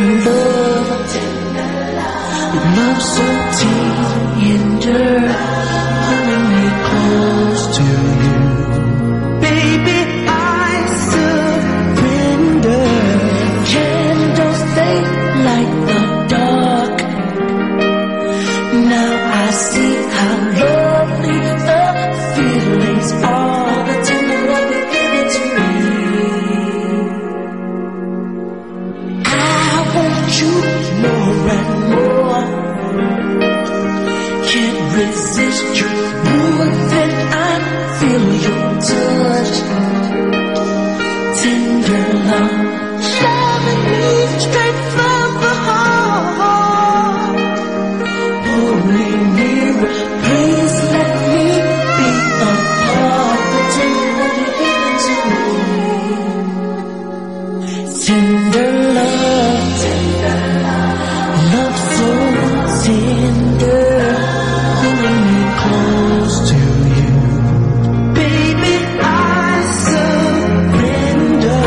love, love so tender, holding me close to you. Baby, I surrender. Candles, they light the dark. Now I see how lovely the feelings are, the tender love you've given to me. I want you more and more. Can't resist you more than I feel your touch. Tender love, loving me straight from the heart. Holy mirror, please let me be a part of the tender love you've given to me. Tender love, love so tender, holding me close to you. Baby, I surrender.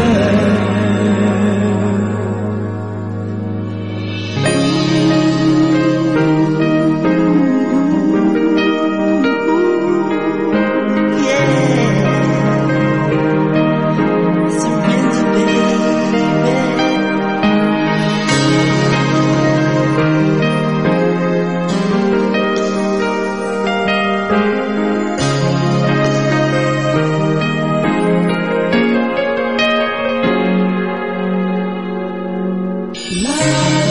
Yeah, surrender, baby. Love.